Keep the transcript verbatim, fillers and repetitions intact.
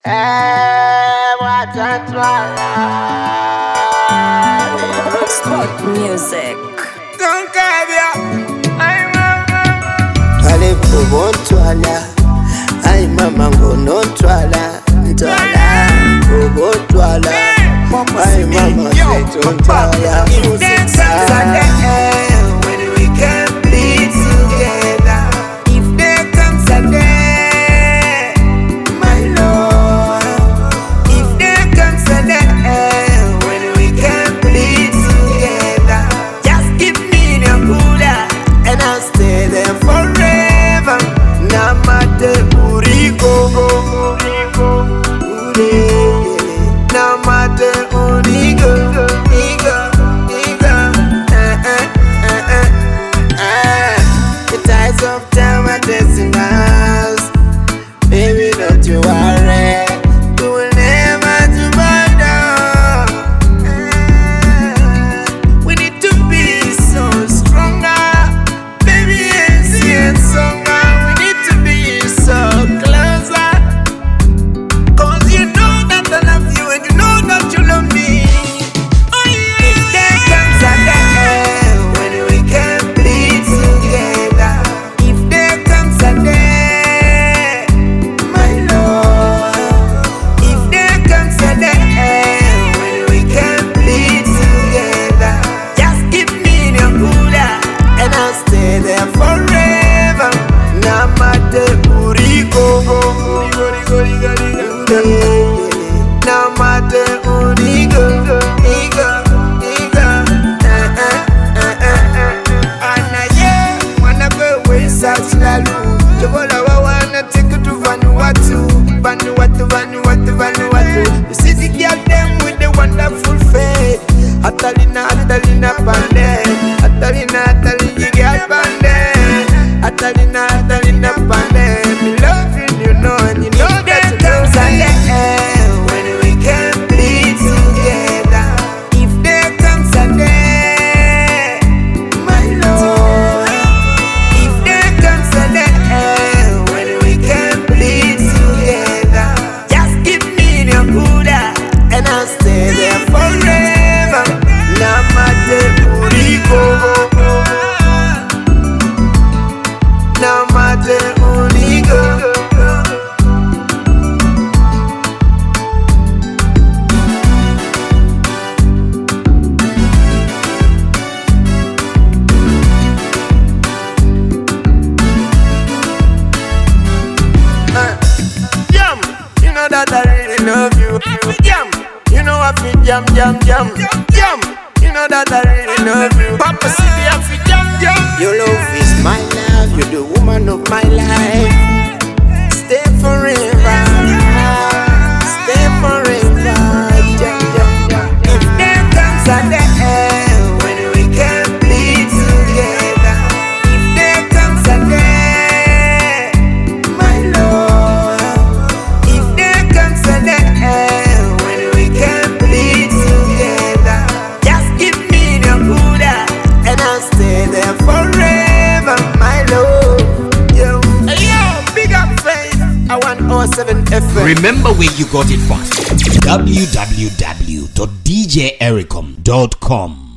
Sport music. Don't cambia. Twale bobo twala, ay mama ngono twala, twala bobo twala, ay mama seto twala. If there comes a day when we can be together, if there comes a day, my Lord, if there comes a day when we can be together, just give me the Buddha and I'll stay there forever. Namate Uriko, Uriko, Namate Uriko, Iga, Iga, eh, eh, eh, eh, eh. The ties of time are decimals. Baby, don't you worry, you will never to bother. Eh, we need to be so stronger, baby, and see it stronger. We need to be so closer, 'cause you know that I love you and you know that you love me. Oh yeah. If there comes a day when we can be together, if there comes a day, my Lord, if there comes a day when we can be together, just give me the Buddha and I'll stay there forever. Namate Uriko, Uriko, Uriko, Uriko, Namate Uriko, Iga, Iga, eh, eh, eh, eh, eh. Anaye, wanna go away, Sachilalu. Jobola wa wanna take you to Vanuatu, Vanuatu, Vanuatu, Vanuatu. You see the girl them with the wonderful face. Atalina, Atalina Pande, Atalina, Atalina girl Pande, Atalina, Atalina Pande. Me loving you know and you know that you love me. When we can be together, if there comes a day, my Lord, if there comes a day when we can be together, just give me the Buddha and I'll stay there forever. Namate Uriko, Namate Uriko. Uh, Jam, you know that I really love you. Jam, you know I feel jam, jam, jam, jam. You know that I really love you. Papa City, I feel jam, jam. Your love is my love, you're the woman of my life. Stay forever, stay forever. Jam, jam, jam. If there comes a day when we can be together, if there comes a day, my Lord, if there comes a day when we can be together, just give me the Buddha and I'll stay there forever, my Lord. Yo, hey, yo, big up Faith. I want oh seven F M. Remember where you got it from. w w w dot d j ericom dot com